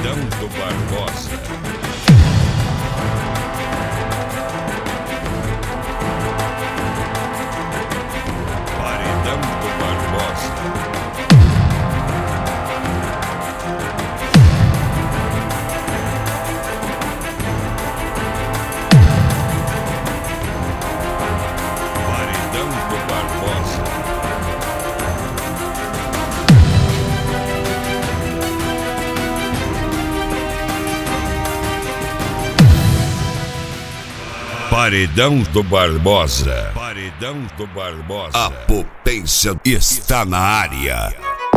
Paredão do Barbosa. Paredão do Barbosa. Paredão do Barbosa. Paredão do Barbosa. Paredão do Barbosa. A potência está na área.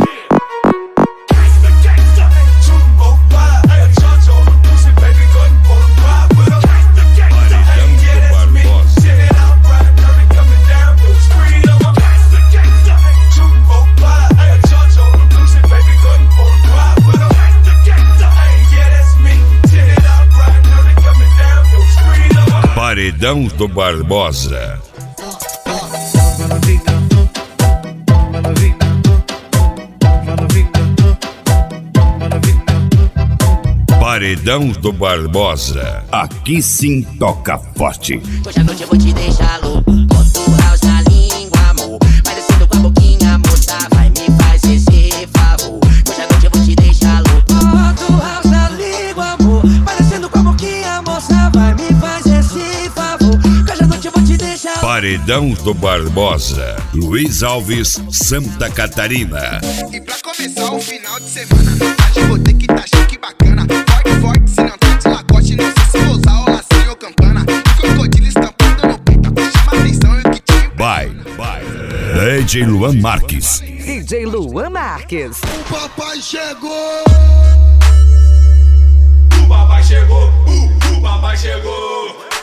Paredão do Barbosa. Paredão do Barbosa. Aqui sim toca forte. Hoje à noite eu vou te deixar louco. Bota o house na língua, amor. Vai descendo com a boquinha, moça. Vai me faz esse favor. Hoje à noite eu vou te deixar louco. Bota o house na língua, amor. Vai descendo com a boquinha, moça. Vai me faz esse favor. Hoje à noite eu vou te deixar louco. Paredão do Barbosa. Luiz Alves, Santa Catarina. E pra começar o final de semana, hoje eu vou ter que tá chique bacana. Forte, forte, se não tá de lacoste. Não sei se vou usar o lacinho ou campana. Crocodilo estampado no peito, chama atenção e o que te... Vai. DJ Luan Marques. DJ Luan Marques. O papai chegou! O papai chegou, o papai chegou.